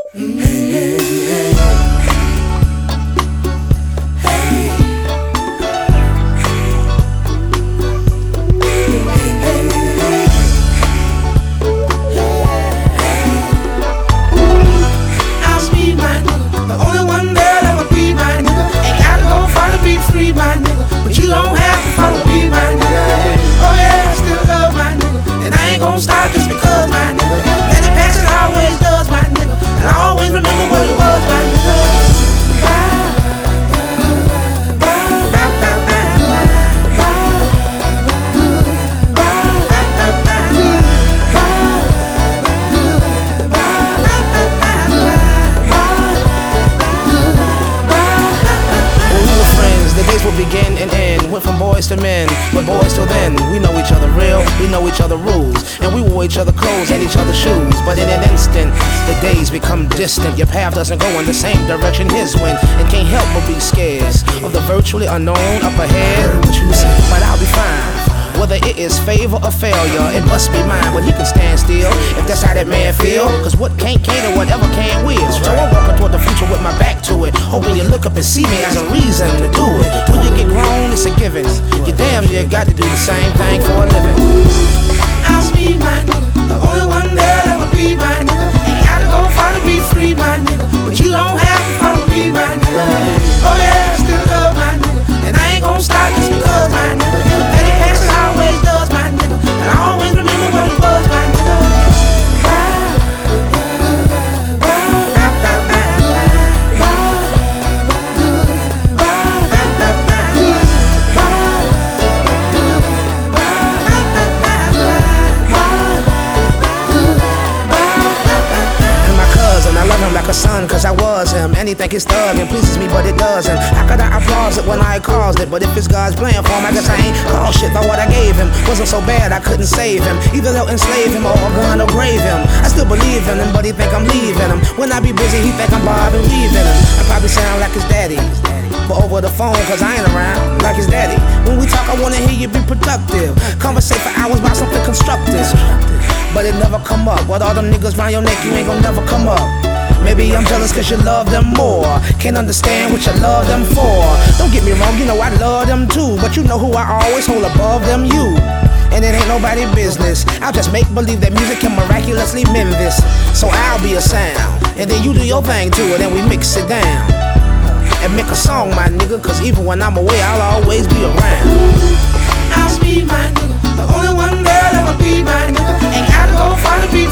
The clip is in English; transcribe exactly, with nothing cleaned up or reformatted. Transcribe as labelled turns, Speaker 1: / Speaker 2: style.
Speaker 1: Stop just because my nigga. And the passion always does my nigga. And I always remember what it was my nigga. When we were friends, the days would begin and end. Went from boys to men, but boys till then. We know each other real, we know each other rules, and we wore each other clothes and each other's shoes. But in an instant, the days become distant. Your path doesn't go in the same direction his went, and can't help but be scared of the virtually unknown up ahead. But I'll be fine. Whether it is favor or failure, it must be mine. But he can stand still if that's how that man feel. Cause what can't cater, whatever can will. So I'm walking toward the future with my back to it, hoping you look up and see me as a reason to do it. When you get grown, it's a given. You damn you got to do the same thing for a living. I'll be my nigga, the only one that'll ever be my nigga. Ain't gotta go far to be free, my nigga, but you don't have to follow me, my nigga. Oh yeah, I still love my nigga, and I ain't gon' stop just because my nigga. And it passion always does my nigga, and I always remember what it was, my nigga. Like a son, cause I was him. Anything is thug and pleases me, but it doesn't. How could I applaud it when I caused it? But if it's God's plan for him, I guess I ain't call shit. Thought what I gave him wasn't so bad, I couldn't save him. Either they'll enslave him or a gun or grave him. I still believe in him, but he think I'm leaving him. When I be busy, he think I'm Bob and weaving him. I probably sound like his daddy, but over the phone, cause I ain't around like his daddy. When we talk, I wanna hear you be productive. Conversate for hours about something constructive, but it never come up. With all them niggas round your neck, you ain't gon' never come up. Maybe I'm jealous cause you love them more. Can't understand what you love them for. Don't get me wrong, you know I love them too, but you know who I always hold above them, you. And it ain't nobody's business. I'll just make believe that music can miraculously mend this. So I'll be a sound, and then you do your thing to it, and we mix it down and make a song, my nigga. Cause even when I'm away, I'll always be around. I'll be my nigga, the only one that'll ever be my nigga. Ain't gotta go far to be